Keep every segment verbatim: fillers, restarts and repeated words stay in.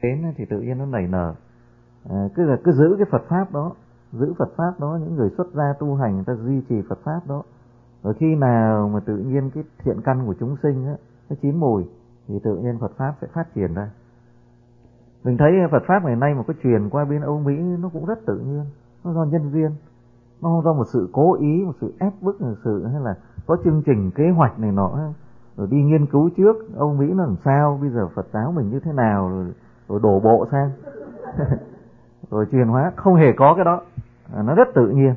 đến thì tự nhiên nó nảy nở. À, cứ là cứ giữ cái Phật pháp đó, giữ Phật pháp đó, những người xuất gia tu hành người ta duy trì Phật pháp đó. Rồi khi nào mà tự nhiên cái thiện căn của chúng sinh á, nó chín mùi thì tự nhiên Phật pháp sẽ phát triển ra. Mình thấy Phật pháp ngày nay mà có truyền qua bên Âu Mỹ nó cũng rất tự nhiên, nó do nhân duyên, nó không do một sự cố ý, một sự ép bức, một sự hay là có chương trình kế hoạch này nọ, rồi đi nghiên cứu trước Âu Mỹ nó làm sao, bây giờ Phật giáo mình như thế nào, rồi, rồi đổ bộ sang rồi truyền hóa, không hề có cái đó. À, nó rất tự nhiên.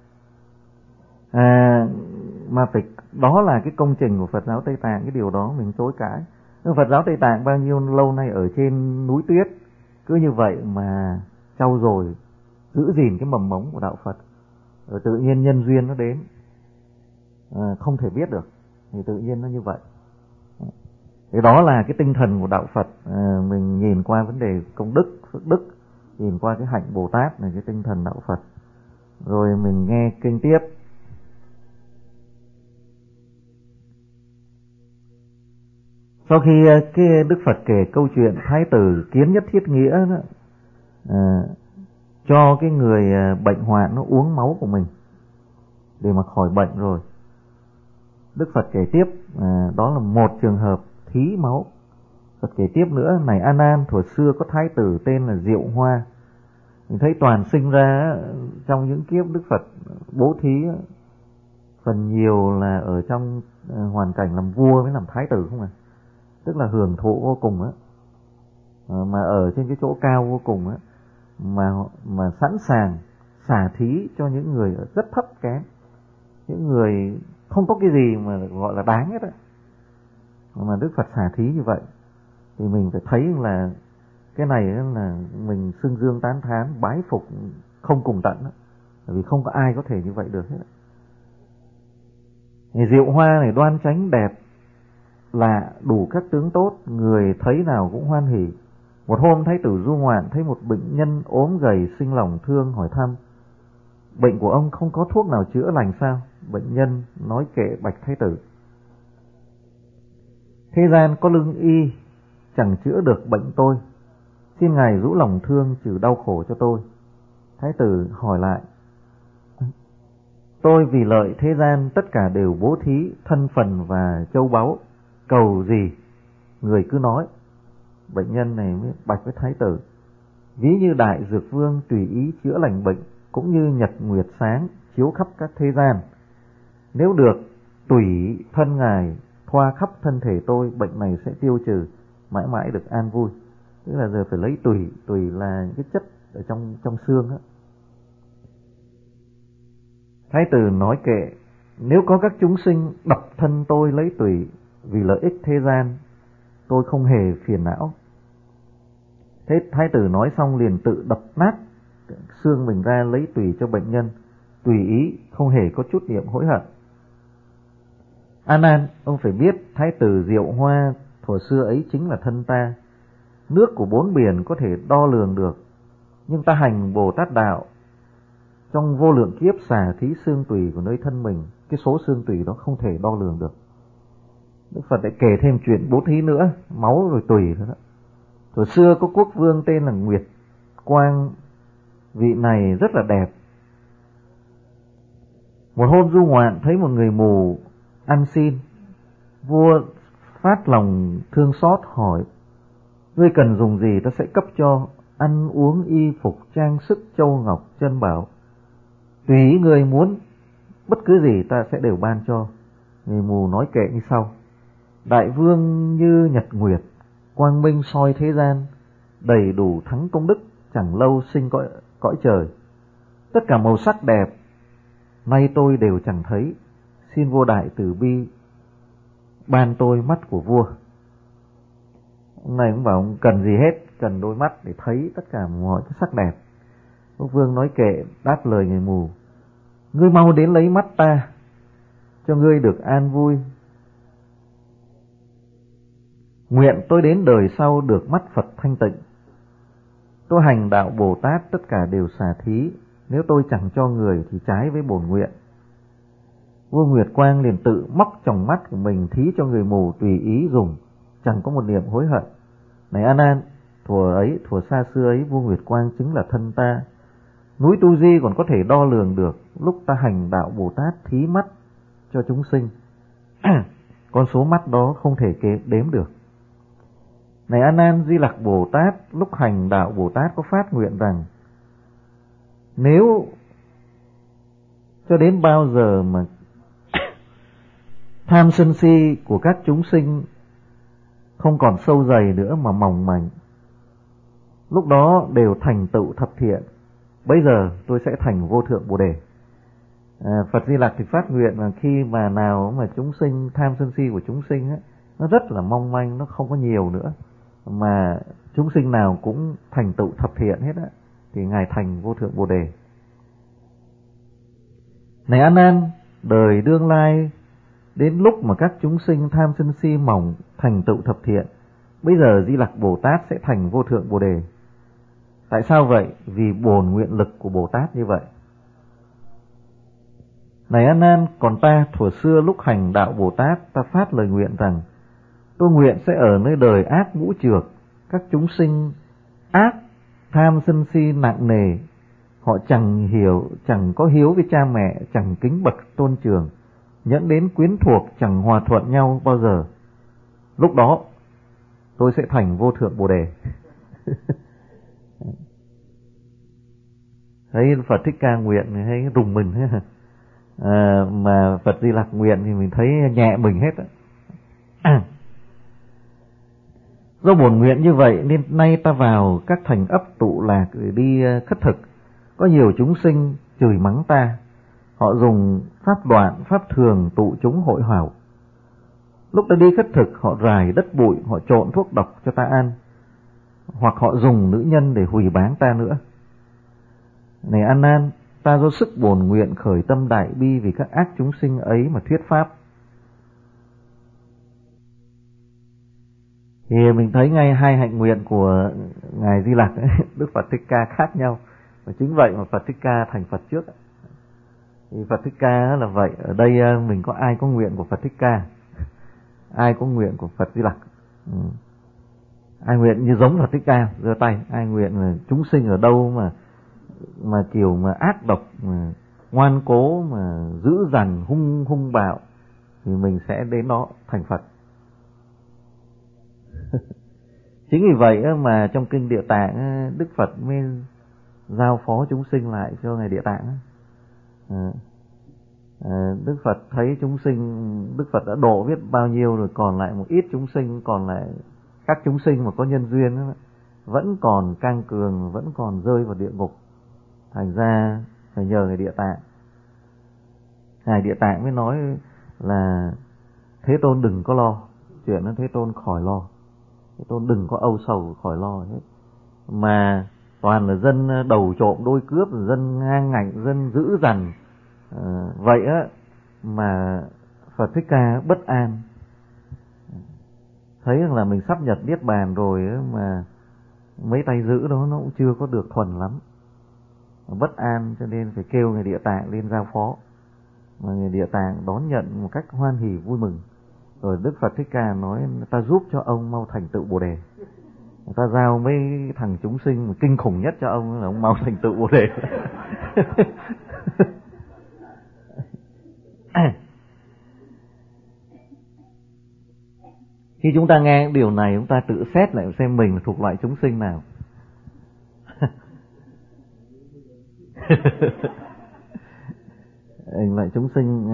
À, mà phải, đó là cái công trình của Phật giáo Tây Tạng, cái điều đó mình chối cãi. Nhưng Phật giáo Tây Tạng bao nhiêu lâu nay ở trên núi tuyết cứ như vậy mà trau dồi giữ gìn cái mầm mống của đạo Phật, rồi tự nhiên nhân duyên nó đến, à, không thể biết được thì tự nhiên nó như vậy. Thì đó là cái tinh thần của đạo Phật. À, mình nhìn qua vấn đề công đức, phước đức, nhìn qua cái hạnh Bồ Tát này, cái tinh thần đạo Phật. Rồi mình nghe kinh tiếp. Sau khi cái Đức Phật kể câu chuyện Thái tử Kiến Nhất Thiết Nghĩa đó, à, cho cái người bệnh hoạn nó uống máu của mình để mà khỏi bệnh rồi, Đức Phật kể tiếp, à, đó là một trường hợp thí máu. Phật kể tiếp nữa, này A Nan, thuở xưa có thái tử tên là Diệu Hoa. Mình thấy toàn sinh ra trong những kiếp Đức Phật bố thí, phần nhiều là ở trong hoàn cảnh làm vua mới làm thái tử không à, tức là hưởng thụ vô cùng á, mà ở trên cái chỗ cao vô cùng á, mà mà sẵn sàng xả thí cho những người rất thấp kém, những người không có cái gì mà gọi là đáng hết á, mà Đức Phật xả thí như vậy thì mình phải thấy là cái này là mình xưng dương tán thán bái phục không cùng tận đó. Bởi vì không có ai có thể như vậy được hết. Thì Diệu Hoa này đoan chánh đẹp lạ, đủ các tướng tốt, người thấy nào cũng hoan hỉ. Một hôm Thái tử du ngoạn thấy một bệnh nhân ốm gầy sinh lòng thương, hỏi thăm: bệnh của ông không có thuốc nào chữa lành sao? Bệnh nhân nói kệ bạch Thái tử: thế gian có lương y chẳng chữa được bệnh tôi, xin ngài rũ lòng thương trừ đau khổ cho tôi. Thái tử hỏi lại: tôi vì lợi thế gian tất cả đều bố thí thân phần và châu báu, cầu gì người cứ nói. Bệnh nhân này mới bạch với Thái tử: ví như đại dược vương tùy ý chữa lành bệnh, cũng như nhật nguyệt sáng chiếu khắp các thế gian. Nếu được tùy thân ngài thoa khắp thân thể tôi, bệnh này sẽ tiêu trừ, mãi mãi được an vui. Tức là giờ phải lấy tùy, tùy là những cái chất ở trong trong xương á. Thái tử nói kệ: nếu có các chúng sinh đập thân tôi lấy tùy vì lợi ích thế gian, tôi không hề phiền não. Thế Thái tử nói xong liền tự đập nát xương mình ra lấy tùy cho bệnh nhân, tùy ý, không hề có chút niệm hối hận. A Nan, ông phải biết Thái tử Diệu Hoa thuở xưa ấy chính là thân ta. Nước của bốn biển có thể đo lường được, nhưng ta hành Bồ Tát đạo trong vô lượng kiếp xả thí xương tùy của nơi thân mình, cái số xương tùy đó không thể đo lường được. Đức Phật lại kể thêm chuyện bố thí nữa, máu rồi tùy thôi đó. Thuở xưa có quốc vương tên là Nguyệt Quang, vị này rất là đẹp. Một hôm du ngoạn thấy một người mù ăn xin, vua phát lòng thương xót hỏi: ngươi cần dùng gì ta sẽ cấp cho, ăn uống y phục trang sức châu ngọc chân bảo, tùy ý người muốn, bất cứ gì ta sẽ đều ban cho. Người mù nói kệ như sau: đại vương như nhật nguyệt, quang minh soi thế gian, đầy đủ thắng công đức, chẳng lâu sinh cõi, cõi trời. Tất cả màu sắc đẹp nay tôi đều chẳng thấy, xin vua đại từ bi ban tôi mắt của vua. Ông này cũng bảo ông cần gì hết, cần đôi mắt để thấy tất cả mọi cái sắc đẹp. Quốc vương nói kệ đáp lời người mù: ngươi mau đến lấy mắt ta, cho ngươi được an vui. Nguyện tôi đến đời sau được mắt Phật thanh tịnh. Tôi hành đạo Bồ Tát tất cả đều xả thí, nếu tôi chẳng cho người thì trái với bổn nguyện. Vua Nguyệt Quang liền tự móc tròng mắt của mình thí cho người mù tùy ý dùng, chẳng có một niệm hối hận. Này A Nan, thuở ấy, thuở xa xưa ấy, vua Nguyệt Quang chính là thân ta. Núi Tu Di còn có thể đo lường được, lúc ta hành đạo Bồ Tát thí mắt cho chúng sinh. Con số mắt đó không thể kế đếm được. Này A Nan, Di Lặc Bồ Tát lúc hành đạo Bồ Tát có phát nguyện rằng nếu cho đến bao giờ mà tham sân si của các chúng sinh không còn sâu dày nữa mà mỏng manh, lúc đó đều thành tựu thập thiện, bây giờ tôi sẽ thành vô thượng Bồ Đề. À, Phật Di Lặc thì phát nguyện là khi mà nào mà chúng sinh tham sân si của chúng sinh á, nó rất là mong manh, nó không có nhiều nữa, mà chúng sinh nào cũng thành tựu thập thiện hết á, thì ngài thành vô thượng Bồ Đề. Này A Nan, đời đương lai đến lúc mà các chúng sinh tham sân si mỏng thành tựu thập thiện, bây giờ Di Lặc Bồ Tát sẽ thành vô thượng Bồ Đề. Tại sao vậy? Vì bổn nguyện lực của Bồ Tát như vậy. Này A Nan, còn ta thuở xưa lúc hành đạo Bồ Tát, ta phát lời nguyện rằng tôi nguyện sẽ ở nơi đời ác ngũ trược, các chúng sinh ác tham sân si nặng nề, họ chẳng hiểu, chẳng có hiếu với cha mẹ, chẳng kính bậc tôn trưởng, nhẫn đến quyến thuộc, chẳng hòa thuận nhau bao giờ. Lúc đó tôi sẽ thành vô thượng Bồ Đề. Thấy Phật Thích Ca nguyện thì thấy rùng mình hết. À, mà Phật Di Lặc nguyện thì mình thấy nhẹ mình hết. À. Do bổn nguyện như vậy nên nay ta vào các thành ấp tụ lạc để đi khất thực. Có nhiều chúng sinh chửi mắng ta, họ dùng pháp đoạn, pháp thường tụ chúng hội họp. Lúc ta đi khất thực, họ rải đất bụi, họ trộn thuốc độc cho ta ăn, hoặc họ dùng nữ nhân để hủy báng ta nữa. Này A Nan, ta do sức bổn nguyện khởi tâm đại bi vì các ác chúng sinh ấy mà thuyết pháp. Thì mình thấy ngay hai hạnh nguyện của ngài Di Lặc, Đức Phật Thích Ca khác nhau, và chính vậy mà Phật Thích Ca thành Phật trước. Thì Phật Thích Ca là vậy. Ở đây mình có ai có nguyện của Phật Thích Ca, ai có nguyện của Phật Di Lặc. Ừ. Ai nguyện như giống Phật Thích Ca giơ tay. Ai nguyện là chúng sinh ở đâu mà mà kiểu mà ác độc, mà ngoan cố, mà dữ dằn, hung hung bạo, thì mình sẽ đến đó thành Phật. Chính vì vậy mà trong kinh Địa Tạng, Đức Phật mới giao phó chúng sinh lại cho ngài Địa Tạng. À, à, Đức Phật thấy chúng sinh, Đức Phật đã độ biết bao nhiêu rồi, còn lại một ít chúng sinh, còn lại các chúng sinh mà có nhân duyên đó, vẫn còn cang cường, vẫn còn rơi vào địa ngục. Thành ra phải nhờ ngài Địa Tạng. Ngài Địa Tạng mới nói là Thế Tôn đừng có lo, chuyện đó Thế Tôn khỏi lo, Thế Tôn đừng có âu sầu, khỏi lo hết. Mà toàn là dân đầu trộm đôi cướp, dân ngang ngạnh, dân dữ dằn. À, vậy á mà Phật Thích Ca bất an, thấy rằng là mình sắp nhập niết bàn rồi á, mà mấy tay giữ đó nó cũng chưa có được thuần lắm, bất an, cho nên phải kêu ngài Địa Tạng lên giao phó. Mà ngài Địa Tạng đón nhận một cách hoan hỉ vui mừng. Rồi Đức Phật Thích Ca nói ta giúp cho ông mau thành tựu Bồ Đề. Ta giao mấy thằng chúng sinh kinh khủng nhất cho ông là ông mau thành tựu Bồ Đề. Khi chúng ta nghe điều này, chúng ta tự xét lại xem mình là thuộc loại chúng sinh nào. Loại chúng sinh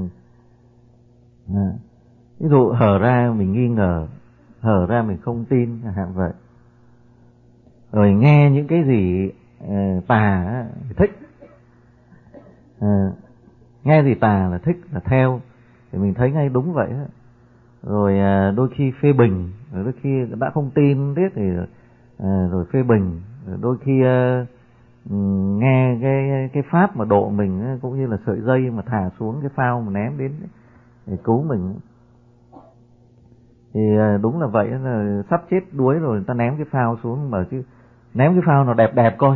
à, ví dụ hở ra mình nghi ngờ, hở ra mình không tin, hạn vậy. Rồi nghe những cái gì uh, tà thì thích, uh, nghe gì tà là thích, là theo, thì mình thấy ngay đúng vậy. Rồi uh, đôi khi phê bình, rồi đôi khi đã không tin biết thì uh, rồi phê bình, rồi đôi khi uh, nghe cái cái pháp mà độ mình, cũng như là sợi dây mà thả xuống cái phao mà ném đến để cứu mình. Thì đúng là vậy, là sắp chết đuối rồi người ta ném cái phao xuống, mà chứ ném cái phao nào đẹp đẹp coi.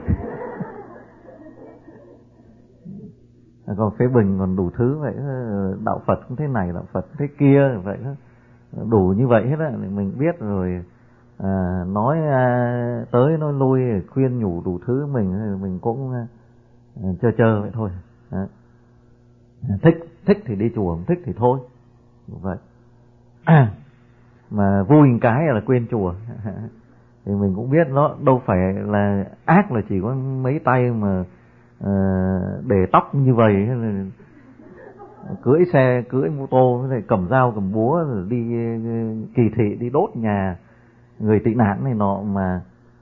Còn phê bình còn đủ thứ vậy, đạo Phật cũng thế này, đạo Phật thế kia vậy đó, đủ như vậy hết á, mình biết rồi. à, nói à, tới nói lui, khuyên nhủ đủ thứ, mình mình cũng à, chơi chơi vậy thôi. Đấy. Thích thích thì đi chùa, không thích thì thôi, vậy. À, mà vui một cái là quên chùa. Thì mình cũng biết nó đâu phải là ác là chỉ có mấy tay mà à, để tóc như vậy, cưỡi xe cưỡi mô tô, cầm dao cầm búa rồi đi kỳ thị, đi đốt nhà người tị nạn này nọ, mà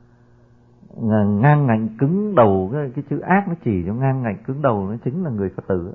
ngang ngạnh cứng đầu. Cái, cái chữ ác nó chỉ cho ngang ngạnh cứng đầu, nó chính là người Phật tử.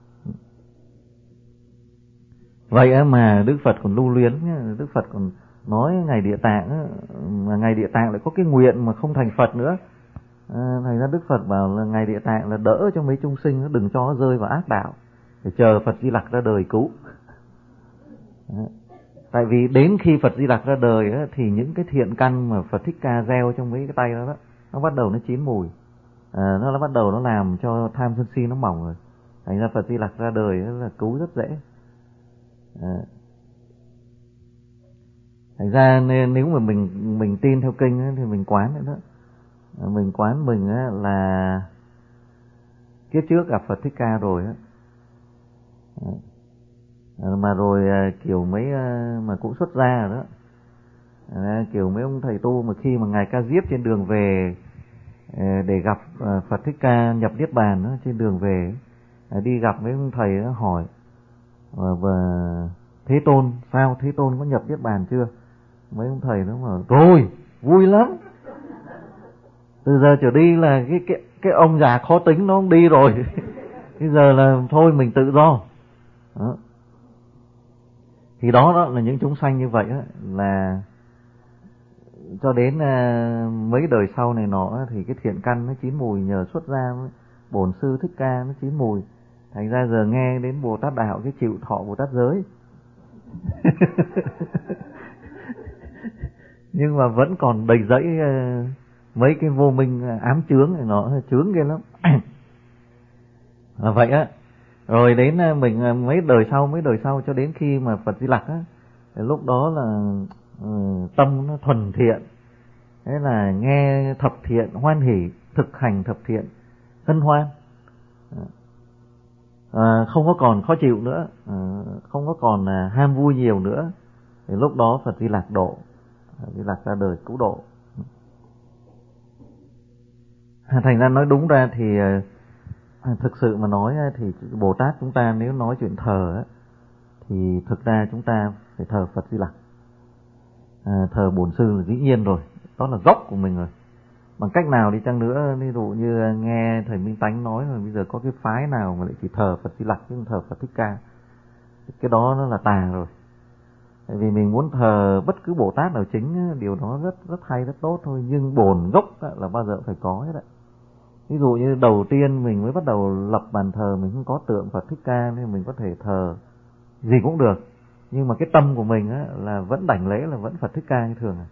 Vậy mà Đức Phật còn lưu luyến, Đức Phật còn nói ngày Địa Tạng, mà ngày Địa Tạng lại có cái nguyện mà không thành Phật nữa. À, thành ra Đức Phật bảo là ngày Địa Tạng là đỡ cho mấy chúng sinh, đừng cho nó rơi vào ác đạo, để chờ Phật Di Lặc ra đời cứu. Đấy. Tại vì đến khi Phật Di Lặc ra đời á, thì những cái thiện căn mà Phật Thích Ca gieo trong mấy cái tay đó, đó nó bắt đầu nó chín mùi, à, nó bắt đầu nó làm cho tham sân si nó mỏng rồi. Thành ra Phật Di Lặc ra đời là cứu rất dễ. À. Thành ra nếu mà mình mình tin theo kinh ấy, thì mình quán nữa đó. À, mình quán mình á, là kiếp trước gặp Phật Thích Ca rồi á. À, mà rồi à, kiểu mấy à, mà cũng xuất gia rồi đó. À, kiểu mấy ông thầy tu mà khi mà ngài Ca Diếp trên đường về à, để gặp à, Phật Thích Ca nhập niết bàn đó, trên đường về à, đi gặp mấy ông thầy đó, hỏi và, và Thế Tôn sao, Thế Tôn có nhập niết bàn chưa? Mấy ông thầy nó bảo rồi, vui lắm, từ giờ trở đi là cái cái cái ông già khó tính nó không đi rồi. Bây giờ là thôi mình tự do đó. Thì đó, đó là những chúng sanh như vậy đó, là cho đến uh, mấy đời sau này nọ thì cái thiện căn nó chín mùi, nhờ xuất gia Bổn Sư Thích Ca nó chín mùi. Thành ra giờ nghe đến Bồ Tát Đạo cái chịu thọ Bồ Tát giới. Nhưng mà vẫn còn đầy dẫy uh, mấy cái vô minh ám chướng này nọ, chướng ghê lắm. Là vậy á. Rồi đến mình mấy đời sau, mấy đời sau cho đến khi mà Phật Di Lặc á, lúc đó là uh, tâm nó thuần thiện, thế là nghe thập thiện hoan hỷ, thực hành thập thiện hân hoan, à, không có còn khó chịu nữa, à, không có còn à, ham vui nhiều nữa. Thì lúc đó Phật Di Lặc độ, Phật Di Lặc ra đời cứu độ. Thành ra nói đúng ra thì thực sự mà nói thì Bồ Tát chúng ta nếu nói chuyện thờ thì thực ra chúng ta phải thờ Phật Di Lặc, à, thờ Bổn Sư là dĩ nhiên rồi, đó là gốc của mình rồi. Bằng cách nào đi chăng nữa, ví dụ như nghe thầy Minh Tánh nói là bây giờ có cái phái nào mà lại chỉ thờ Phật Di Lặc chứ không thờ Phật Thích Ca, cái đó nó là tà rồi. Tại vì mình muốn thờ bất cứ Bồ Tát nào chính, điều đó rất rất hay, rất tốt thôi, nhưng bổn gốc là bao giờ phải có hết đấy. Ví dụ như đầu tiên mình mới bắt đầu lập bàn thờ, mình không có tượng Phật Thích Ca nên mình có thể thờ gì cũng được, nhưng mà cái tâm của mình á, là vẫn đảnh lễ là vẫn Phật Thích Ca như thường.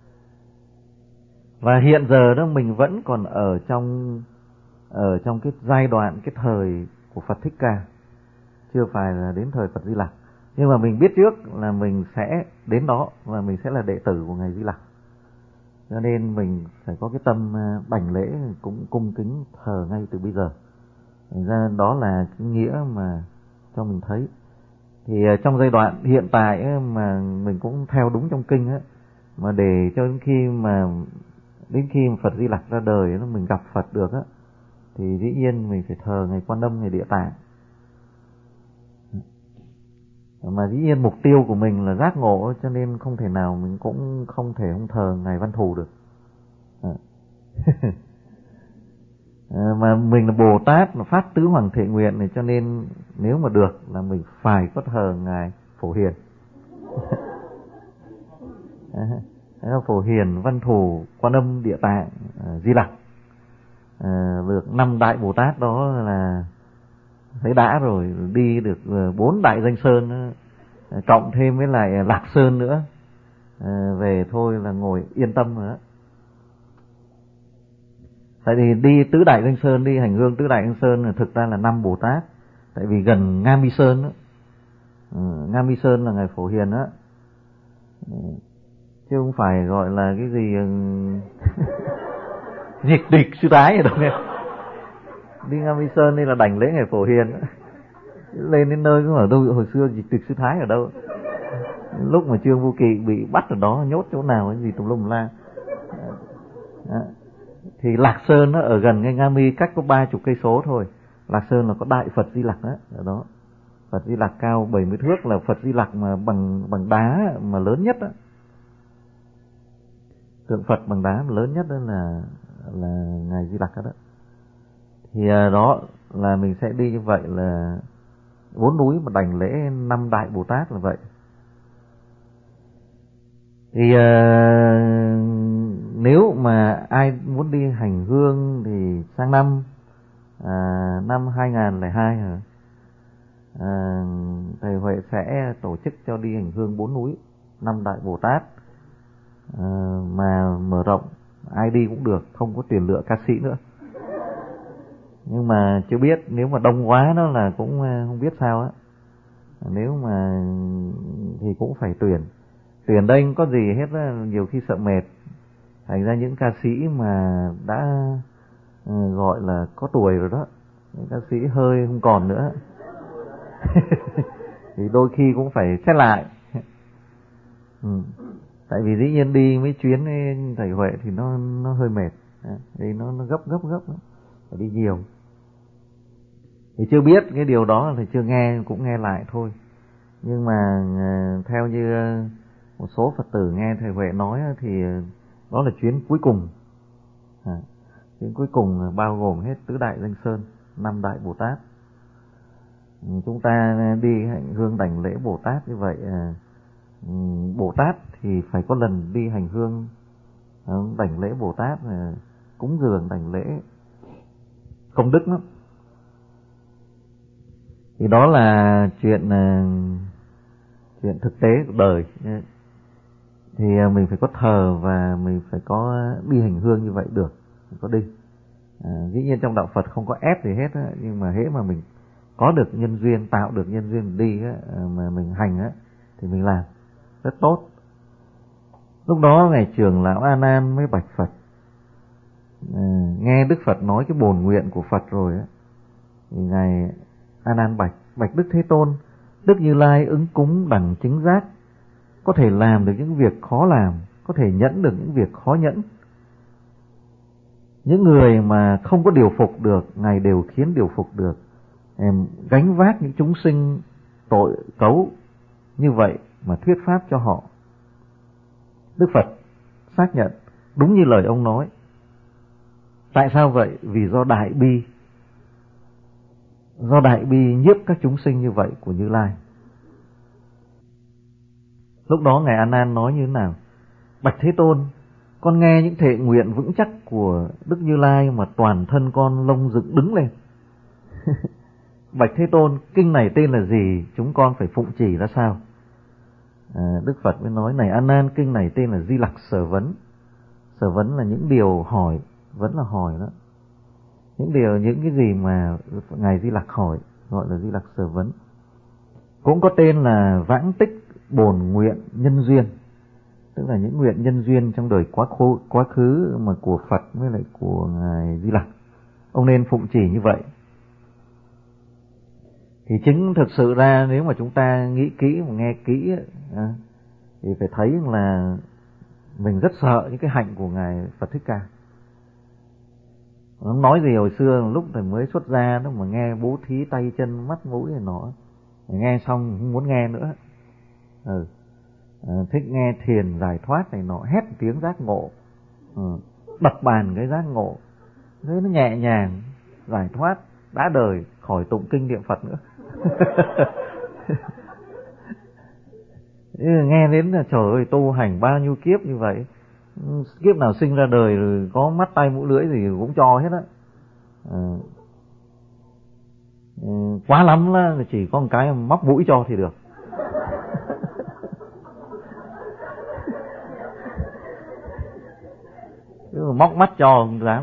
Và hiện giờ đó mình vẫn còn ở trong ở trong cái giai đoạn, cái thời của Phật Thích Ca, chưa phải là đến thời Phật Di Lặc. Nhưng mà mình biết trước là mình sẽ đến đó và mình sẽ là đệ tử của ngài Di Lặc, cho nên mình phải có cái tâm bảnh lễ, cũng cung kính thờ ngay từ bây giờ. Thành ra đó là cái nghĩa mà cho mình thấy. Thì trong giai đoạn hiện tại ấy, mà mình cũng theo đúng trong kinh ấy, mà để cho đến khi mà đến khi mà Phật Di Lặc ra đời ấy, mình gặp Phật được á, thì dĩ nhiên mình phải thờ ngày Quan Âm, ngày Địa Tạng. Mà dĩ nhiên mục tiêu của mình là giác ngộ, cho nên không thể nào mình cũng không thể không thờ ngài Văn Thù được. À. À, mà mình là Bồ Tát mà phát tứ hoàng thệ nguyện này, cho nên nếu mà được là mình phải có thờ ngài Phổ Hiền. À, Phổ Hiền, Văn Thù, Quan Âm, Địa Tạng, à, Di Lặc, à, được năm đại Bồ Tát đó là thấy đã rồi. Đi được bốn đại danh sơn, cộng thêm với lại Lạc Sơn nữa, à, về thôi là ngồi yên tâm rồi đó. Tại vì đi tứ đại danh sơn, đi hành hương tứ đại danh sơn thực ra là năm Bồ Tát. Tại vì gần Nga Mi Sơn đó, ừ, Nga Mi Sơn là ngài Phổ Hiền đó, chứ không phải gọi là cái gì dịch địch sư thái ở đâu nghe. Đi Nga Mi Sơn đây là đảnh lễ ngày Phổ Hiền, lên đến nơi cũng ở đâu hồi xưa dịch địch sư thái ở đâu, lúc mà Trương Vô Kỵ bị bắt ở đó nhốt chỗ nào cái gì tùm lum la. Thì Lạc Sơn nó ở gần cái Nga Mi, cách có ba chục cây số thôi. Lạc Sơn là có đại Phật Di Lặc đó, ở đó. Phật Di Lặc cao bảy mươi thước, là Phật Di Lặc mà bằng bằng đá mà lớn nhất đó. Tượng Phật bằng đá mà lớn nhất đó là là ngài Di Lặc đó. đó. Thì đó là mình sẽ đi như vậy, là bốn núi mà đảnh lễ năm đại Bồ Tát là vậy. Thì uh, nếu mà ai muốn đi hành hương thì sang năm uh, năm hai không không hai hả? Uh, thầy Huệ sẽ tổ chức cho đi hành hương bốn núi năm đại Bồ Tát, uh, mà mở rộng, ai đi cũng được, không có tiền lựa ca sĩ nữa. Nhưng mà chưa biết, nếu mà đông quá đó là cũng không biết sao á. Nếu mà thì cũng phải tuyển. Tuyển đây không có gì hết á, nhiều khi sợ mệt. Thành ra những ca sĩ mà đã uh, gọi là có tuổi rồi đó, những ca sĩ hơi không còn nữa thì đôi khi cũng phải xét lại. ừ. Tại vì dĩ nhiên đi mấy chuyến thầy Huệ thì nó nó hơi mệt, thì nó nó gấp gấp gấp, phải đi nhiều. Thì chưa biết cái điều đó thì chưa nghe, cũng nghe lại thôi. Nhưng mà uh, theo như uh, một số Phật tử nghe thầy Huệ nói thì đó là chuyến cuối cùng. À, chuyến cuối cùng bao gồm hết tứ đại danh sơn, năm đại Bồ Tát. Chúng ta đi hành hương đảnh lễ Bồ Tát như vậy, à, Bồ Tát thì phải có lần đi hành hương đảnh lễ Bồ Tát, à, cúng dường đảnh lễ, công đức lắm. Thì đó là chuyện uh, chuyện thực tế của đời. Thì mình phải có thờ và mình phải có đi hành hương như vậy được, mình có đi. À, dĩ nhiên trong đạo Phật không có ép gì hết á, nhưng mà hễ mà mình có được nhân duyên, tạo được nhân duyên đi á, mà mình hành á, thì mình làm rất tốt. Lúc đó ngài trưởng lão A Nan mới bạch Phật, à, nghe Đức Phật nói cái bổn nguyện của Phật rồi á, thì ngài A Nan bạch bạch Đức Thế Tôn, Đức Như Lai ứng cúng đẳng chính giác, có thể làm được những việc khó làm, có thể nhẫn được những việc khó nhẫn. Những người mà không có điều phục được, ngài đều khiến điều phục được. Em gánh vác những chúng sinh tội cấu như vậy mà thuyết pháp cho họ. Đức Phật xác nhận đúng như lời ông nói. Tại sao vậy? Vì do đại bi, do đại bi nhiếp các chúng sinh như vậy của Như Lai. Lúc đó ngài A Nan nói như thế nào? Bạch Thế Tôn, con nghe những thệ nguyện vững chắc của Đức Như Lai mà toàn thân con lông dựng đứng lên. Bạch Thế Tôn, kinh này tên là gì? Chúng con phải phụng chỉ ra sao? À, Đức Phật mới nói, này A Nan, kinh này tên là Di Lặc Sở Vấn. Sở vấn là những điều hỏi, vẫn là hỏi đó. Những điều, những cái gì mà ngài Di Lặc hỏi gọi là Di Lặc Sở Vấn. Cũng có tên là Vãng Tích Bổn Nguyện Nhân Duyên, tức là những nguyện nhân duyên trong đời quá khứ, quá khứ mà của Phật với lại của ngài Di Lặc. Ông nên phụng chỉ như vậy. Thì chính thực sự ra nếu mà chúng ta nghĩ kỹ và nghe kỹ à, thì phải thấy là mình rất sợ những cái hạnh của ngài Phật Thích Ca. Ông nói gì hồi xưa lúc thầy mới xuất gia đó mà nghe bố thí tay chân mắt mũi này nọ, nghe xong không muốn nghe nữa. Ừ. À, thích nghe thiền giải thoát này nọ, hét tiếng giác ngộ, ừ. đập bàn cái giác ngộ, thế nó nhẹ nhàng giải thoát đã đời, khỏi tụng kinh niệm Phật nữa. Nghe đến là trời ơi, tu hành bao nhiêu kiếp như vậy, kiếp nào sinh ra đời rồi có mắt tay mũi lưỡi gì cũng cho hết á. À, quá lắm là chỉ có một cái móc mũi cho thì được. Chứ mà móc mắt cho không dám.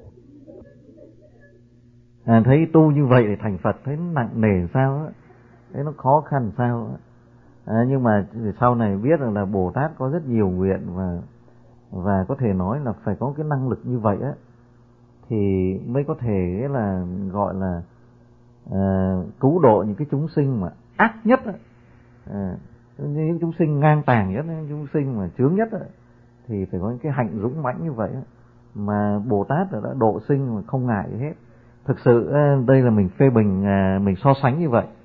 À, thấy tu như vậy để thành Phật thấy nặng nề sao á. thế nó khó khăn sao. À, nhưng mà sau này biết rằng là Bồ Tát có rất nhiều nguyện, và và có thể nói là phải có cái năng lực như vậy á thì mới có thể là gọi là à, cứu độ những cái chúng sinh mà ác nhất á. À, những chúng sinh ngang tàng nhất, những chúng sinh mà chướng nhất á, thì phải có những cái hạnh dũng mãnh như vậy á. Mà Bồ Tát đã độ sinh mà không ngại gì hết. Thực sự đây là mình phê bình, mình so sánh như vậy.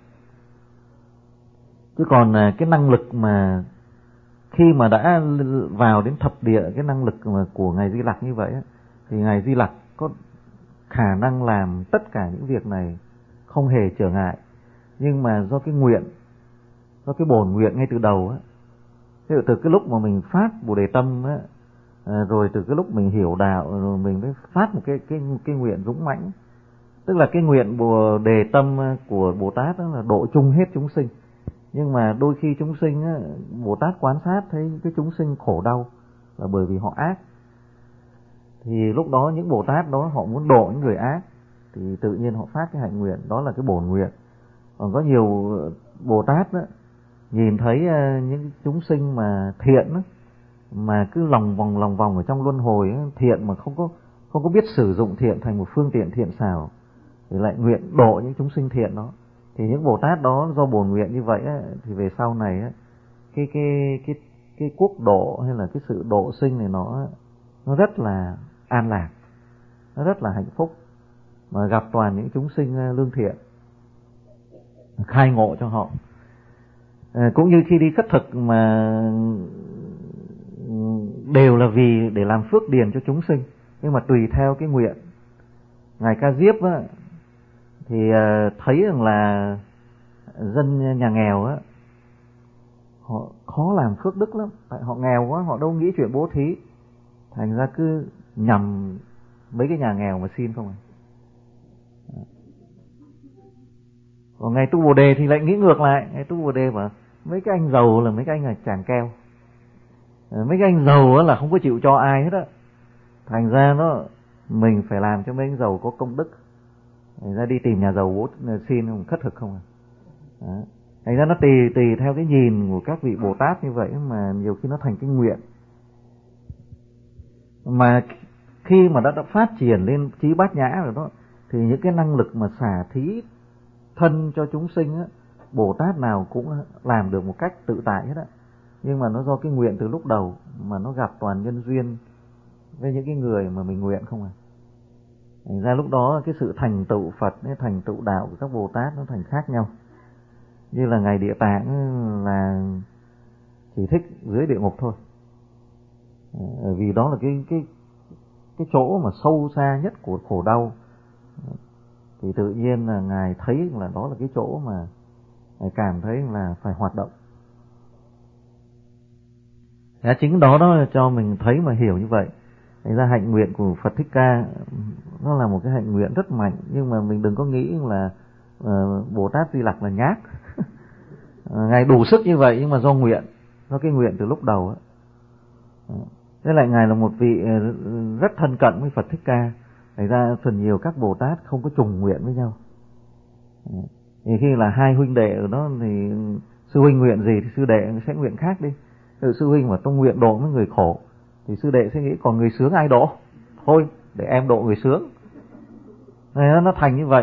Chứ còn cái năng lực mà khi mà đã vào đến thập địa, cái năng lực mà của Ngài Di Lặc như vậy thì Ngài Di Lặc có khả năng làm tất cả những việc này không hề trở ngại. Nhưng mà do cái nguyện, do cái bổn nguyện ngay từ đầu á, từ cái lúc mà mình phát Bồ Đề Tâm á, rồi từ cái lúc mình hiểu đạo rồi mình mới phát một cái cái cái nguyện dũng mãnh. Tức là cái nguyện Bồ Đề Tâm của Bồ Tát đó là độ chung hết chúng sinh. Nhưng mà đôi khi chúng sinh á, Bồ Tát quan sát thấy cái chúng sinh khổ đau là bởi vì họ ác. Thì lúc đó những Bồ Tát đó họ muốn độ những người ác thì tự nhiên họ phát cái hạnh nguyện, đó là cái bổn nguyện. Còn có nhiều Bồ Tát đó, nhìn thấy những chúng sinh mà thiện đó, mà cứ lòng vòng lòng vòng ở trong luân hồi đó, thiện mà không có không có biết sử dụng thiện thành một phương tiện thiện xảo thì lại nguyện độ những chúng sinh thiện đó. Thì những Bồ Tát đó do bổn nguyện như vậy á, thì về sau này á, cái cái cái cái quốc độ hay là cái sự độ sinh này nó nó rất là an lạc, nó rất là hạnh phúc, mà gặp toàn những chúng sinh lương thiện, khai ngộ cho họ. À, cũng như khi đi khất thực mà đều là vì để làm phước điền cho chúng sinh, nhưng mà tùy theo cái nguyện. Ngài Ca Diếp á, thì thấy rằng là dân nhà nghèo á, họ khó làm phước đức lắm, tại họ nghèo quá, họ đâu nghĩ chuyện bố thí, thành ra cứ nhằm mấy cái nhà nghèo mà xin không à. Còn ngày tu Bồ Đề thì lại nghĩ ngược lại, ngày tu Bồ Đề mà mấy cái anh giàu là mấy cái anh là chàng keo, mấy cái anh giàu là không có chịu cho ai hết á, thành ra nó mình phải làm cho mấy anh giàu có công đức, thành ra đi tìm nhà giàu bố xin không, khất thực không à. Đó. Thành ra nó tùy tùy theo cái nhìn của các vị Bồ Tát như vậy mà nhiều khi nó thành cái nguyện. Mà khi mà đã, đã phát triển lên trí bát nhã rồi đó, thì những cái năng lực mà xả thí thân cho chúng sinh á, Bồ Tát nào cũng làm được một cách tự tại hết á. Nhưng mà nó do cái nguyện từ lúc đầu, mà nó gặp toàn nhân duyên với những cái người mà mình nguyện không à. Thành ra lúc đó cái sự thành tựu Phật, cái thành tựu đạo của các Bồ Tát nó thành khác nhau. Như là Ngài Địa Tạng là chỉ thích dưới địa ngục thôi, vì đó là cái cái cái chỗ mà sâu xa nhất của khổ đau. Thì tự nhiên là Ngài thấy là đó là cái chỗ mà Ngài cảm thấy là phải hoạt động. Đã chính đó đó cho mình thấy mà hiểu như vậy. Thành ra hạnh nguyện của Phật Thích Ca nó là một cái hạnh nguyện rất mạnh, nhưng mà mình đừng có nghĩ là uh, Bồ Tát Di Lặc là nhát. Ngài đủ sức như vậy nhưng mà do nguyện, do cái nguyện từ lúc đầu á. Thế lại Ngài là một vị rất thân cận với Phật Thích Ca. Thành ra phần nhiều các Bồ Tát không có trùng nguyện với nhau. Thì khi là hai huynh đệ ở đó thì sư huynh nguyện gì thì sư đệ sẽ nguyện khác đi. Từ sư huynh mà tôi nguyện độ với người khổ thì sư đệ sẽ nghĩ còn người sướng ai độ, thôi để em độ người sướng. Nên nó thành như vậy.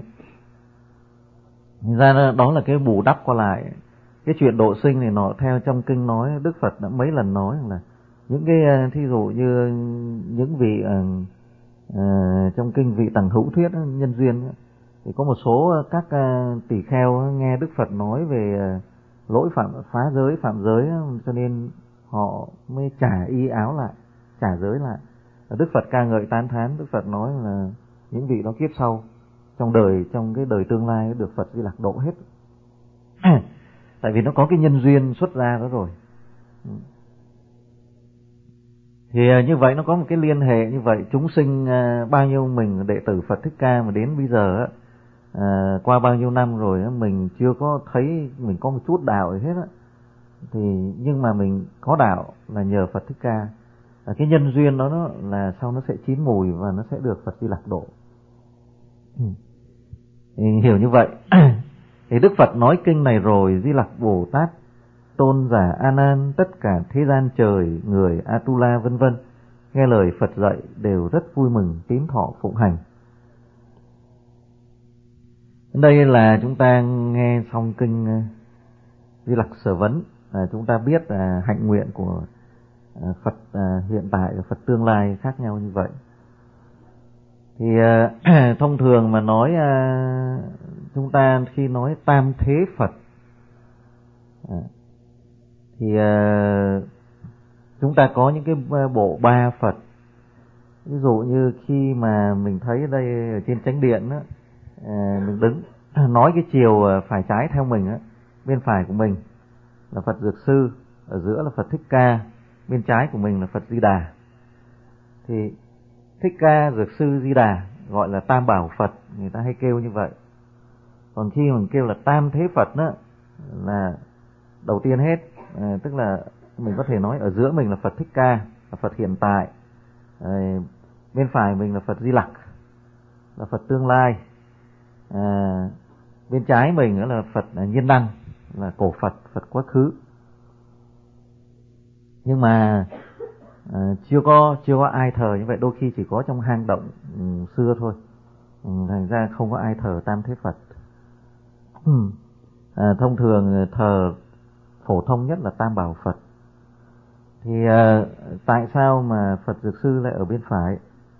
Thành ra đó là cái bù đắp qua lại. Cái chuyện độ sinh này nó theo trong kinh nói, Đức Phật đã mấy lần nói là những cái thí dụ như những vị uh, uh, trong kinh vị Tằng Hữu Thuyết nhân duyên thì có một số các uh, tỳ kheo nghe Đức Phật nói về uh, lỗi phạm phá giới phạm giới, cho nên họ mới trả y áo lại, trả giới lại. Đức Phật ca ngợi tán thán, Đức Phật nói là những vị đó kiếp sau trong đời, trong cái đời tương lai được Phật Di Lặc độ hết. Tại vì nó có cái nhân duyên xuất ra đó rồi. Thì như vậy nó có một cái liên hệ như vậy. Chúng sinh bao nhiêu mình đệ tử Phật Thích Ca mà đến bây giờ à, qua bao nhiêu năm rồi mình chưa có thấy mình có một chút đạo gì hết á, thì nhưng mà mình có đạo là nhờ Phật Thích Ca. À, cái nhân duyên đó, đó là sau nó sẽ chín mùi và nó sẽ được Phật Di Lặc độ. Thì hiểu như vậy. Thì Đức Phật nói kinh này rồi, Di Lặc Bồ Tát, Tôn giả A Nan, tất cả thế gian trời, người Atula vân vân nghe lời Phật dạy đều rất vui mừng tín thọ phụng hành. Đây là chúng ta nghe xong kinh Di Lặc Sở Vấn, là chúng ta biết là hạnh nguyện của Phật hiện tại và Phật tương lai khác nhau như vậy. Thì uh, thông thường mà nói uh, chúng ta khi nói tam thế Phật uh, thì uh, chúng ta có những cái bộ ba Phật. Ví dụ như khi mà mình thấy ở đây ở trên chánh điện đó, uh, mình đứng nói cái chiều phải trái theo mình đó, bên phải của mình là Phật Dược Sư, ở giữa là Phật Thích Ca, bên trái của mình là Phật Di Đà. Thì Thích Ca, Dược Sư, Di Đà gọi là tam bảo Phật, người ta hay kêu như vậy. Còn khi mình kêu là tam thế Phật đó, là đầu tiên hết, à, tức là mình có thể nói ở giữa mình là Phật Thích Ca, là Phật hiện tại, à, bên phải mình là Phật Di Lặc, là Phật tương lai, à, bên trái mình nữa là Phật Nhiên Đăng, là cổ Phật, Phật quá khứ. Nhưng mà À, chưa có chưa có ai thờ như vậy, đôi khi chỉ có trong hang động um, xưa thôi, um, thành ra không có ai thờ tam thế Phật. à, thông thường thờ phổ thông nhất là tam bảo Phật. Thì à, tại sao mà Phật Dược Sư lại ở bên phải?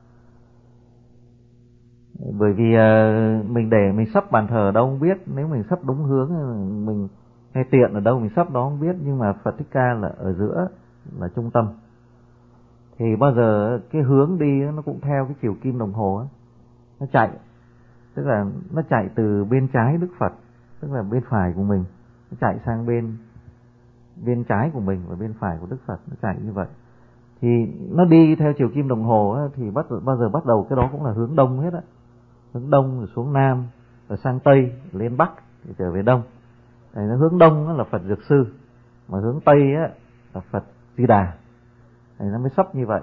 Bởi vì à, mình để mình sắp bàn thờ ở đâu không biết, nếu mình sắp đúng hướng mình hay tiện ở đâu mình sắp đó không biết, nhưng mà Phật Thích Ca là ở giữa, là trung tâm. Thì bao giờ cái hướng đi nó cũng theo cái chiều kim đồng hồ ấy, nó chạy, tức là nó chạy từ bên trái Đức Phật, tức là bên phải của mình, nó chạy sang bên bên trái của mình và bên phải của Đức Phật, nó chạy như vậy. Thì nó đi theo chiều kim đồng hồ ấy, thì bắt bao giờ bắt đầu cái đó cũng là hướng đông hết á, hướng đông rồi xuống nam, rồi sang tây, lên bắc, rồi trở về đông. Đấy, nó hướng đông đó là Phật Dược Sư, mà hướng tây á là Phật Di Đà. Thì nó mới sắp như vậy.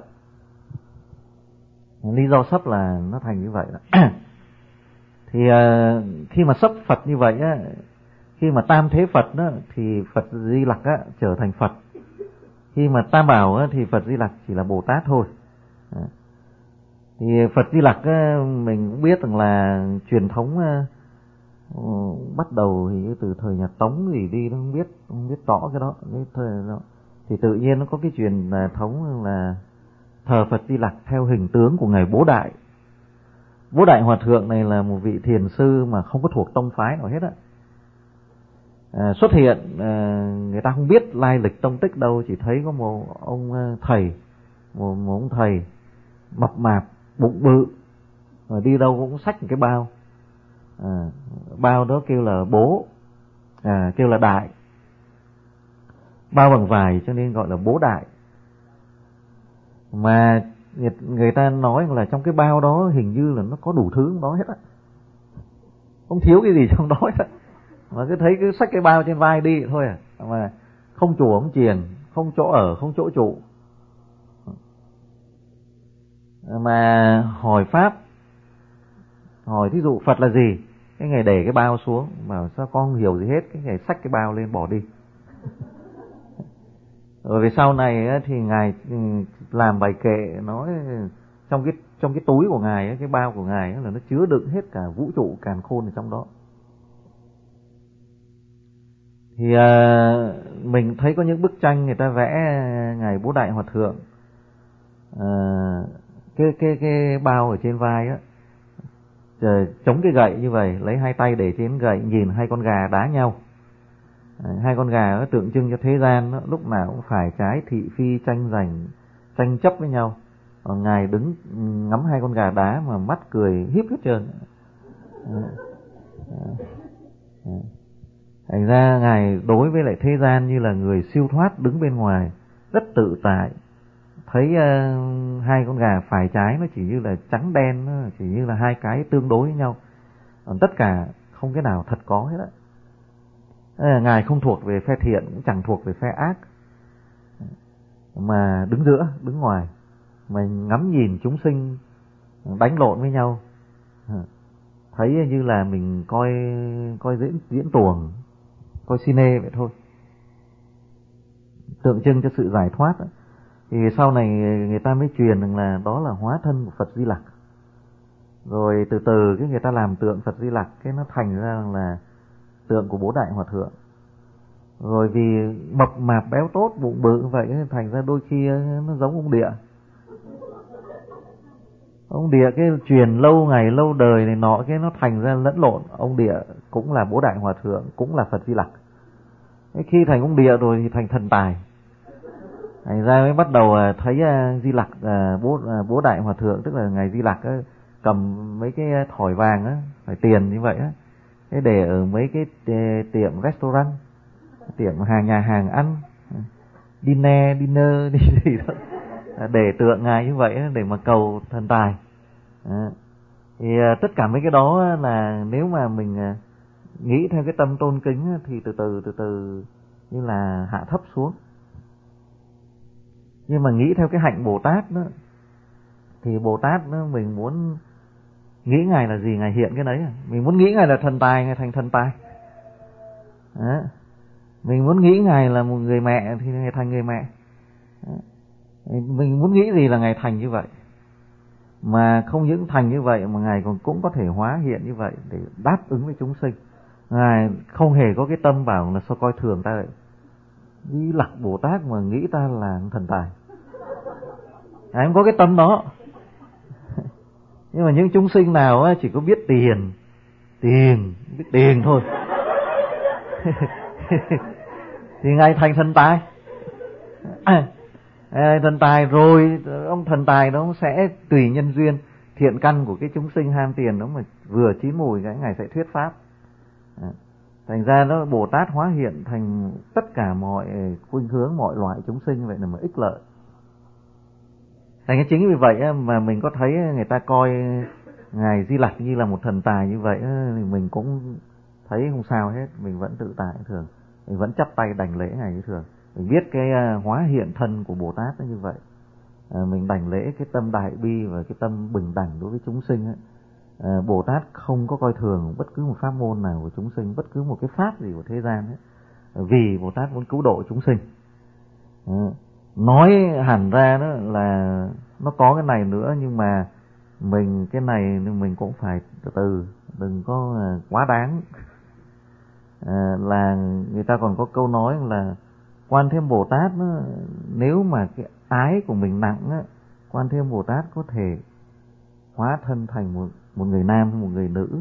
Lý do sắp là nó thành như vậy đó. Thì uh, khi mà sắp Phật như vậy á, khi mà tam thế Phật đó, thì Phật Di Lặc á trở thành Phật. Khi mà tam bảo á, thì Phật Di Lặc chỉ là Bồ Tát thôi. Đó. Thì Phật Di Lặc á, mình cũng biết rằng là truyền thống uh, bắt đầu thì từ thời nhà Tống gì đi, nó không biết không biết rõ cái đó, cái thời đó. Thì tự nhiên nó có cái truyền thống là thờ Phật Di Lặc theo hình tướng của ngài Bố Đại. Bố Đại Hòa Thượng này là một vị thiền sư mà không có thuộc tông phái nào hết á. À, xuất hiện à, người ta không biết lai lịch tông tích đâu, chỉ thấy có một ông thầy, một, một ông thầy mập mạp, bụng bự, rồi đi đâu cũng xách một cái bao. À, bao đó kêu là bố, à, kêu là đại. Bao bằng vải cho nên gọi là Bố Đại. Mà người, người ta nói là trong cái bao đó hình như là nó có đủ thứ trong đó hết á, không thiếu cái gì trong đó hết á. Mà cứ thấy cứ xách cái bao trên vai đi thôi à, mà không chùa không chiền, không chỗ ở, không chỗ trụ. Mà hỏi pháp, hỏi thí dụ Phật là gì, cái ngày để cái bao xuống, mà sao con không hiểu gì hết, cái ngày xách cái bao lên bỏ đi. Rồi về sau này thì ngài làm bài kệ nói trong cái trong cái túi của ngài, cái bao của ngài là nó chứa đựng hết cả vũ trụ càn khôn ở trong đó. Thì uh, mình thấy có những bức tranh người ta vẽ ngài Bố Đại Hòa Thượng, uh, cái cái cái bao ở trên vai á, chống cái gậy như vậy, lấy hai tay để trên gậy, nhìn hai con gà đá nhau. Hai con gà nó tượng trưng cho thế gian đó, lúc nào cũng phải trái thị phi tranh giành, tranh chấp với nhau. Còn ngài đứng ngắm hai con gà đá mà mắt cười híp hết trơn. Thành ra ngài đối với lại thế gian như là người siêu thoát, đứng bên ngoài rất tự tại. Thấy uh, hai con gà phải trái nó chỉ như là trắng đen, nó chỉ như là hai cái tương đối với nhau. Còn tất cả không cái nào thật có hết á. Ngài không thuộc về phe thiện, cũng chẳng thuộc về phe ác, mà đứng giữa, đứng ngoài, mà ngắm nhìn chúng sinh đánh lộn với nhau, thấy như là mình coi coi diễn diễn tuồng, coi cine vậy thôi, tượng trưng cho sự giải thoát. Thì sau này người ta mới truyền rằng là đó là hóa thân của Phật Di Lặc. Rồi từ từ cái người ta làm tượng Phật Di Lặc, cái nó thành ra là tượng của Bố Đại Hòa Thượng. Rồi vì mập mạp béo tốt, bụng bự vậy, thành ra đôi khi nó giống ông Địa. Ông Địa cái truyền lâu ngày lâu đời này nọ, cái nó thành ra lẫn lộn. Ông Địa cũng là Bố Đại Hòa Thượng, cũng là Phật Di Lặc. Khi thành ông Địa rồi thì thành thần tài. Thành ra mới bắt đầu thấy Di Lặc, bố bố Đại Hòa Thượng, tức là ngài Di Lặc á, cầm mấy cái thỏi vàng á, phải tiền như vậy á, cái để ở mấy cái tiệm restaurant, tiệm hàng nhà hàng ăn, dinner dinner đi gì đó, để tượng ngài như vậy á, để mà cầu thần tài. À, thì tất cả mấy cái đó là nếu mà mình nghĩ theo cái tâm tôn kính thì từ từ từ từ như là hạ thấp xuống. Nhưng mà nghĩ theo cái hạnh Bồ Tát đó, thì Bồ Tát đó, mình muốn nghĩ ngài là gì ngài hiện cái đấy. Mình muốn nghĩ ngài là thần tài, ngài thành thần tài. Đó. Mình muốn nghĩ ngài là một người mẹ thì ngài thành người mẹ. Đó. Mình muốn nghĩ gì là ngài thành như vậy. Mà không những thành như vậy mà ngài còn cũng có thể hóa hiện như vậy để đáp ứng với chúng sinh. Ngài không hề có cái tâm bảo là sao coi thường ta vậy. Di Lặc Bồ Tát mà nghĩ ta là thần tài. Ngài không có cái tâm đó. Nhưng mà những chúng sinh nào chỉ có biết tiền, tiền, biết tiền thôi thì ngài thành thần tài. À, thần tài rồi, ông thần tài đó sẽ tùy nhân duyên, thiện căn của cái chúng sinh ham tiền đó mà vừa chín mùi cái ngài sẽ thuyết pháp. À, thành ra nó Bồ Tát hóa hiện thành tất cả mọi khuynh hướng, mọi loại chúng sinh, vậy là mà ích lợi. Thành cái chính vì vậy mà mình có thấy người ta coi ngài Di Lặc như là một thần tài như vậy thì mình cũng thấy không sao hết, mình vẫn tự tại thường, mình vẫn chắp tay đảnh lễ ngài như thường. Mình biết cái hóa hiện thân của Bồ Tát nó như vậy, à, mình đảnh lễ cái tâm đại bi và cái tâm bình đẳng đối với chúng sinh ấy. À, Bồ Tát không có coi thường bất cứ một pháp môn nào của chúng sinh, bất cứ một cái pháp gì của thế gian ấy, vì Bồ Tát muốn cứu độ chúng sinh. À, nói hẳn ra đó là nó có cái này nữa, nhưng mà mình cái này mình cũng phải từ từ, đừng có quá đáng. À, là người ta còn có câu nói là Quan Thế Âm Bồ Tát đó, nếu mà cái ái của mình nặng á, Quan Thế Âm Bồ Tát có thể hóa thân thành một, một người nam hay một người nữ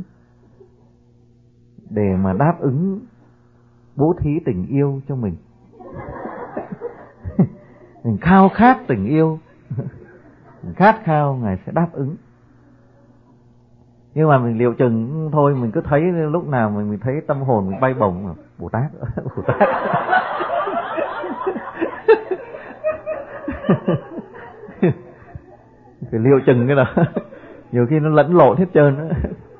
để mà đáp ứng bố thí tình yêu cho mình. Mình khao khát tình yêu, mình khát khao ngài sẽ đáp ứng. Nhưng mà mình liệu chừng thôi, mình cứ thấy lúc nào mình, mình thấy tâm hồn mình bay bổng, Bồ Tát, Bồ Tát. Phải liệu chừng cái đó, nhiều khi nó lẫn lộn hết trơn đó.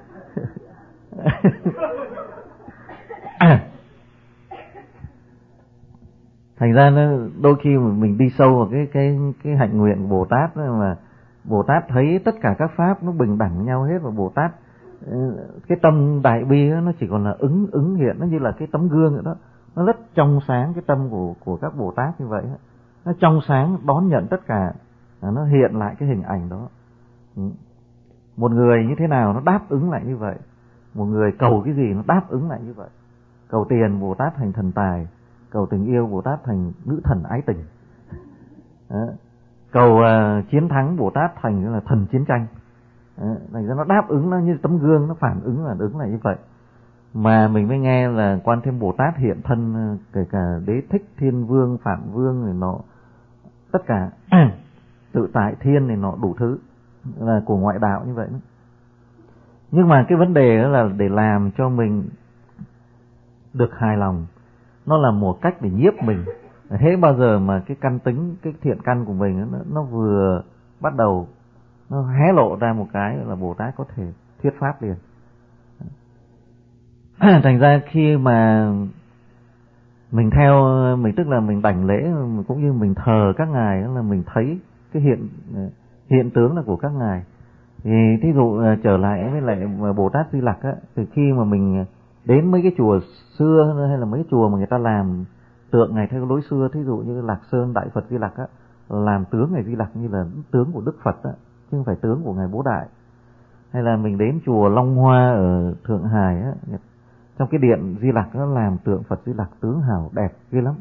Thành ra nó đôi khi mình đi sâu vào cái cái cái hạnh nguyện của Bồ Tát đó, mà Bồ Tát thấy tất cả các pháp nó bình đẳng nhau hết, và Bồ Tát cái tâm đại bi đó, nó chỉ còn là ứng ứng hiện, nó như là cái tấm gương vậy đó, nó rất trong sáng. Cái tâm của của các Bồ Tát như vậy, nó trong sáng đón nhận tất cả, nó hiện lại cái hình ảnh đó. Một người như thế nào nó đáp ứng lại như vậy, một người cầu cái gì nó đáp ứng lại như vậy. Cầu tiền Bồ Tát thành thần tài, cầu tình yêu Bồ Tát thành nữ thần ái tình. Đó. Cầu uh, chiến thắng Bồ Tát thành là thần chiến tranh. Thành ra nó đáp ứng, nó như tấm gương, nó phản ứng là ứng là như vậy. Mà mình mới nghe là Quan Thế Âm Bồ Tát hiện thân, kể cả Đế Thích Thiên Vương, Phạm Vương này nọ, tất cả tự tại thiên này nọ, đủ thứ là của ngoại đạo như vậy đó. Nhưng mà cái vấn đề đó là để làm cho mình được hài lòng, nó là một cách để nhiếp mình. Thế bao giờ mà cái căn tính, cái thiện căn của mình nó, nó vừa bắt đầu nó hé lộ ra một cái là Bồ Tát có thể thuyết pháp liền. Thành ra khi mà mình theo, mình tức là mình đảnh lễ cũng như mình thờ các ngài, là mình thấy cái hiện hiện tướng là của các ngài. Thì thí dụ trở lại với lại Bồ Tát Di Lặc á, từ khi mà mình đến mấy cái chùa xưa hay là mấy cái chùa mà người ta làm tượng Ngài theo lối xưa, thí dụ như Lạc Sơn Đại Phật Di Lặc á, làm tướng Ngài Di Lặc như là tướng của Đức Phật á, chứ không phải tướng của Ngài Bố Đại. Hay là mình đến chùa Long Hoa ở Thượng Hải á, trong cái điện Di Lặc nó làm tượng Phật Di Lặc tướng hào đẹp ghê lắm,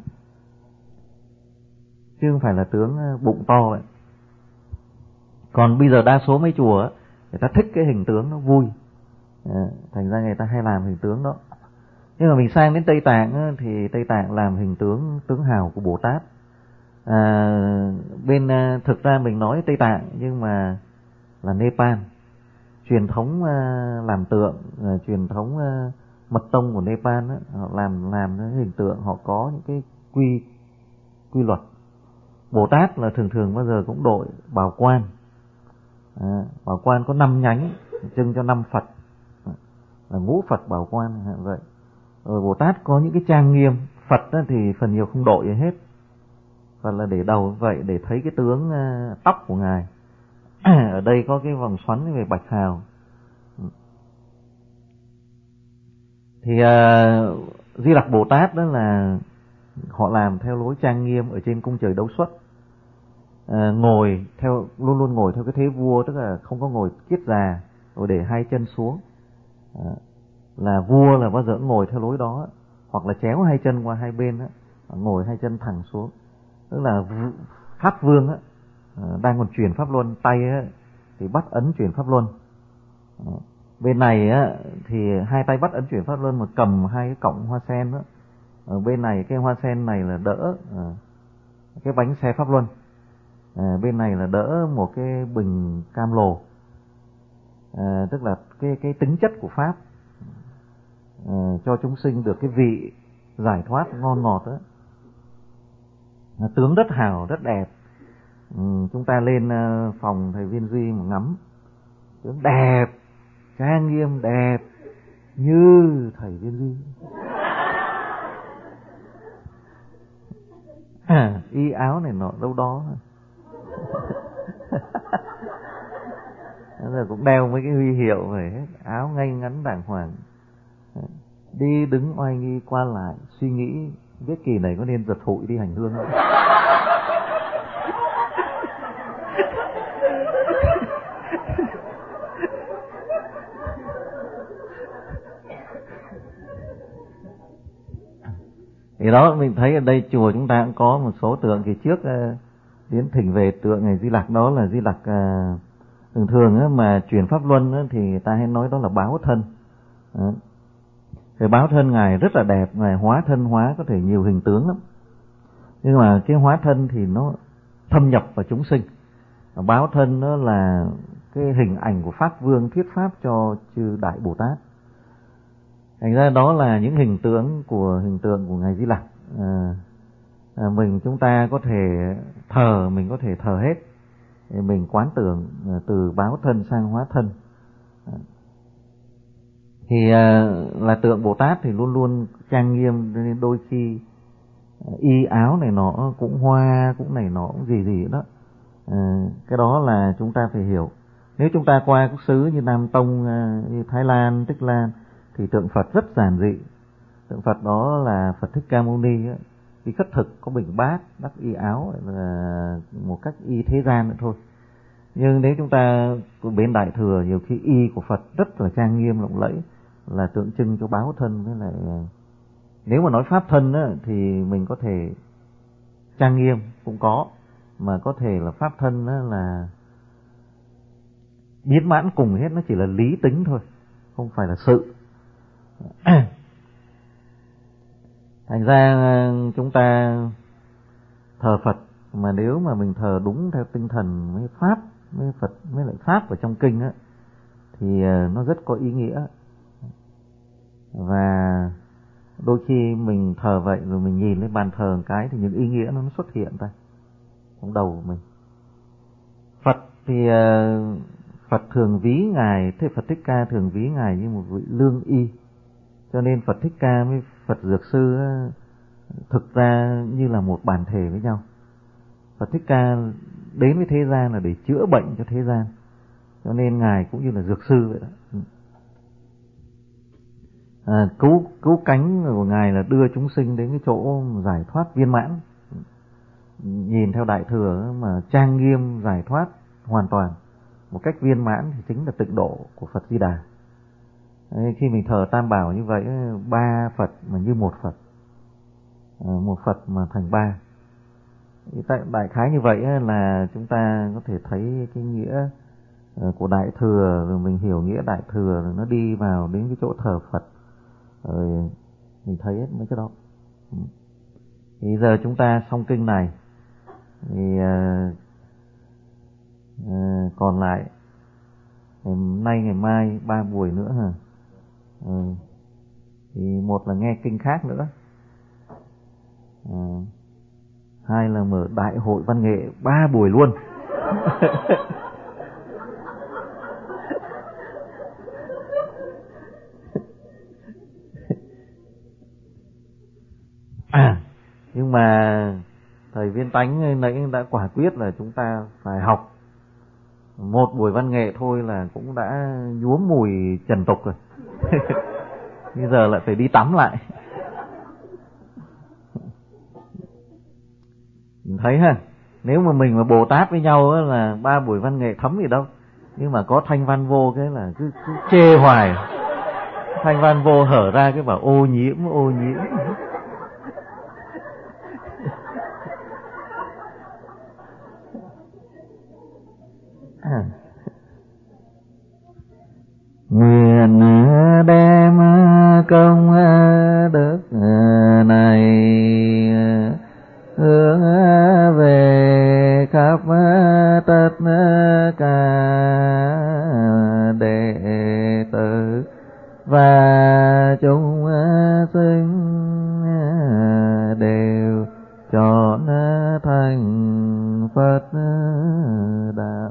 chứ không phải là tướng bụng to vậy. Còn bây giờ đa số mấy chùa á, người ta thích cái hình tướng nó vui, à, thành ra người ta hay làm hình tướng đó. Nhưng mà mình sang đến Tây Tạng á, thì Tây Tạng làm hình tướng tướng hào của Bồ Tát. À, bên thực ra mình nói Tây Tạng nhưng mà là Nepal. Truyền thống làm tượng, truyền thống mật tông của Nepal á, họ làm làm cái hình tượng, họ có những cái quy quy luật. Bồ Tát là thường thường bao giờ cũng đội bào quan. À, bảo quan có năm nhánh trưng cho năm Phật, là ngũ Phật bảo quan vậy. Rồi Bồ Tát có những cái trang nghiêm. Phật thì phần nhiều không đội gì hết, Phật là để đầu vậy để thấy cái tướng uh, tóc của Ngài. Ở đây có cái vòng xoắn về bạch hào. Thì uh, Di Lặc Bồ Tát đó là họ làm theo lối trang nghiêm ở trên cung trời Đấu Xuất. À, ngồi theo luôn luôn ngồi theo cái thế vua, tức là không có ngồi kiết già rồi để hai chân xuống. À, là vua là bao giờ cũng ngồi theo lối đó, hoặc là chéo hai chân qua hai bên đó, ngồi hai chân thẳng xuống, tức là Pháp Vương á, đang còn truyền pháp luân, tay á, thì bắt ấn truyền pháp luân. À, bên này á, thì hai tay bắt ấn truyền pháp luân mà cầm hai cái cọng hoa sen đó. Ở bên này cái hoa sen này là đỡ à, cái bánh xe pháp luân. À, bên này là đỡ một cái bình cam lồ, à, tức là cái cái tính chất của pháp, à, cho chúng sinh được cái vị giải thoát ngon ngọt đó. À, tướng rất hào rất đẹp. Ừ, chúng ta lên phòng thầy Viên Duy mà ngắm, tướng đẹp, trang nghiêm đẹp như thầy Viên Duy. À, y áo này nọ đâu đó. Giờ cũng đeo mấy cái huy hiệu về hết, áo ngay ngắn đàng hoàng, đi đứng oai nghi qua lại, suy nghĩ biết kỳ này có nên giật hụi đi hành hương không. Thì đó, mình thấy ở đây chùa chúng ta cũng có một số tượng. Kỳ trước đến thỉnh về tượng Ngài Di Lặc, đó là Di Lặc uh, thường thường á, mà truyền pháp luân á, thì người ta hay nói đó là báo thân. Đó. Thì báo thân Ngài rất là đẹp, Ngài hóa thân hóa có thể nhiều hình tướng lắm, nhưng mà cái hóa thân thì nó thâm nhập vào chúng sinh. Báo thân đó là cái hình ảnh của Pháp Vương thuyết pháp cho chư Đại Bồ Tát. Thành ra đó là những hình tượng của hình tượng của Ngài Di Lặc. À, à, mình chúng ta có thể thờ, mình có thể thờ hết. Mình quán tưởng từ báo thân sang hóa thân. À, thì à, là tượng Bồ Tát thì luôn luôn trang nghiêm, nên đôi khi y áo này nọ cũng hoa, cũng này nọ cũng gì gì đó. À, cái đó là chúng ta phải hiểu. Nếu chúng ta qua các xứ như Nam Tông, như Thái Lan, Tích Lan, thì tượng Phật rất giản dị. Tượng Phật đó là Phật Thích Ca Mâu Ni, khi khất thực có bình bát, đắp y áo là một cách y thế gian nữa thôi. Nhưng nếu chúng ta bên Đại Thừa, nhiều khi y của Phật rất là trang nghiêm lộng lẫy, là tượng trưng cho báo thân. Với lại nếu mà nói pháp thân á, thì mình có thể trang nghiêm cũng có, mà có thể là pháp thân á, là biến mãn cùng hết, nó chỉ là lý tính thôi, không phải là sự. Thành ra chúng ta thờ Phật, mà nếu mà mình thờ đúng theo tinh thần với pháp, với Phật, với lại pháp ở trong kinh á, thì nó rất có ý nghĩa. Và đôi khi mình thờ vậy rồi mình nhìn lên bàn thờ một cái thì những ý nghĩa nó xuất hiện ra trong đầu của mình. Phật thì Phật thường ví Ngài, thế Phật Thích Ca thường ví Ngài như một vị lương y. Cho nên Phật Thích Ca với Phật Dược Sư thực ra như là một bản thể với nhau. Phật Thích Ca đến với thế gian là để chữa bệnh cho thế gian. cho nên Ngài cũng như là dược sư vậy đó. À, cứu cứu cánh của Ngài là đưa chúng sinh đến cái chỗ giải thoát viên mãn. Nhìn theo Đại Thừa mà trang nghiêm giải thoát hoàn toàn một cách viên mãn thì chính là tịnh độ của Phật Di Đà. Đấy, khi mình thờ Tam Bảo như vậy, ba Phật mà như một Phật, à, một Phật mà thành ba. Tại đại khái như vậy là chúng ta có thể thấy cái nghĩa của Đại Thừa, rồi mình hiểu nghĩa Đại Thừa rồi nó đi vào đến cái chỗ thờ Phật, rồi mình thấy hết mấy cái đó. Thì giờ chúng ta xong kinh này thì uh, uh, còn lại ngày nay ngày mai ba buổi nữa hả? Uh, thì một là nghe kinh khác nữa, uh, hai là mở đại hội văn nghệ ba buổi luôn. À, nhưng mà thầy Viên Tánh nãy đã quả quyết là chúng ta phải học một buổi văn nghệ thôi là cũng đã nhuốm mùi trần tục rồi. Bây giờ lại phải đi tắm lại. Mình thấy ha, nếu mà mình mà Bồ Tát với nhau là ba buổi văn nghệ thấm gì đâu, nhưng mà có thanh văn vô cái là cứ, cứ chê hoài. Thanh văn vô hở ra cái bảo ô nhiễm ô nhiễm. Nguyện đem công đức này hướng về khắp tất cả đệ tử và chúng sinh đều chọn thành Phật đạo.